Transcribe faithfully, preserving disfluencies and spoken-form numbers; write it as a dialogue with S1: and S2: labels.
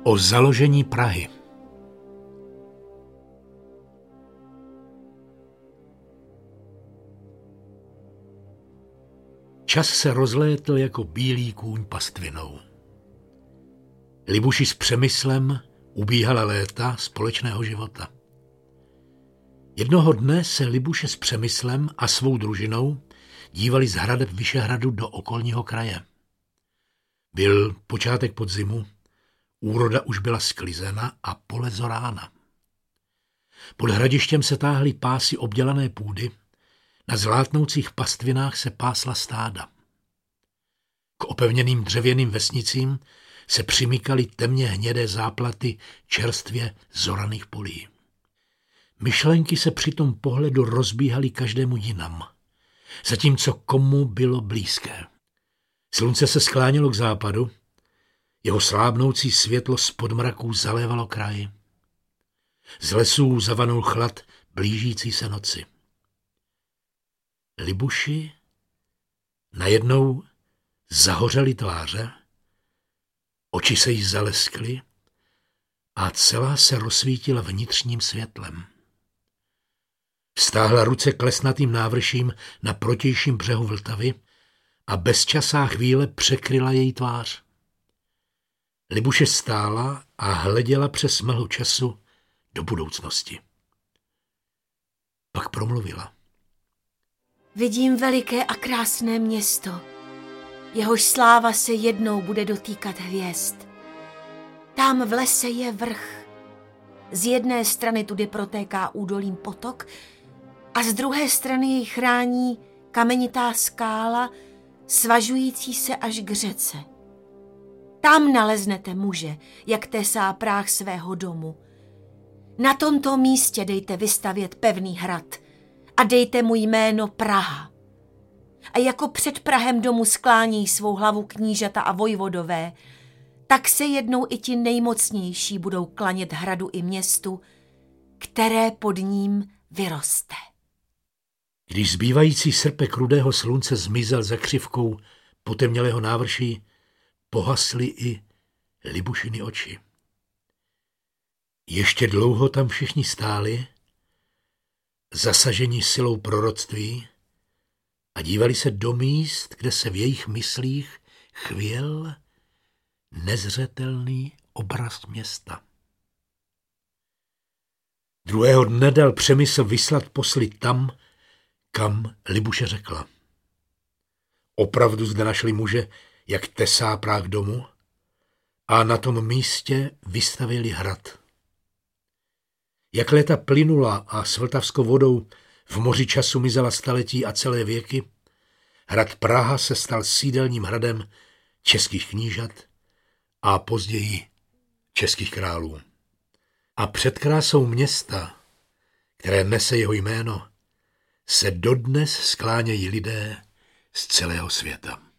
S1: O založení Prahy. Čas se rozlétl jako bílý kůň pastvinou. Libuši s Přemyslem ubíhala léta společného života. Jednoho dne se Libuše s Přemyslem a svou družinou dívali z hradeb Vyšehradu do okolního kraje. Byl počátek podzimu, úroda už byla sklizena a pole zorána. Pod hradištěm se táhly pásy obdělané půdy, na zlátnoucích pastvinách se pásla stáda. K opevněným dřevěným vesnicím se přimykaly temně hnědé záplaty čerstvě zoraných polí. Myšlenky se při tom pohledu rozbíhaly každému jinam, zatímco komu bylo blízké. Slunce se sklánělo k západu, jeho slábnoucí světlo z podmraků zalévalo kraj. Z lesů zavanul chlad blížící se noci. Libuši najednou zahořely tváře, oči se jí zaleskly a celá se rozsvítila vnitřním světlem. Vztáhla ruce k lesnatým návrším na protějším břehu Vltavy a bezčasá chvíle překryla její tvář. Libuše stála a hleděla přes mlhu času do budoucnosti. Pak promluvila.
S2: Vidím veliké a krásné město, jehož sláva se jednou bude dotýkat hvězd. Tam v lese je vrch. Z jedné strany tudy protéká údolím potok a z druhé strany jej chrání kamenitá skála, svažující se až k řece. Tam naleznete muže, jak tesá práh svého domu. Na tomto místě dejte vystavět pevný hrad a dejte mu jméno Praha. A jako před prahem domu sklání svou hlavu knížata a vojvodové, tak se jednou i ti nejmocnější budou klanět hradu i městu, které pod ním vyroste.
S1: Když zbývající srpek rudého slunce zmizel za křivkou potemnělého návrší, pohasly i Libušiny oči. Ještě dlouho tam všichni stáli, zasaženi silou proroctví, a dívali se do míst, kde se v jejich myslích chvěl nezřetelný obraz města. Druhého dne dal Přemysl vyslat posly tam, kam Libuše řekla. Opravdu zde našli muže, jak tesá práh domu, a na tom místě vystavěli hrad. Jak léta plynula a s vltavskou vodou v moři času mizela staletí a celé věky, hrad Praha se stal sídelním hradem českých knížat a později českých králů. A před krásou města, které nese jeho jméno, se dodnes sklánějí lidé z celého světa.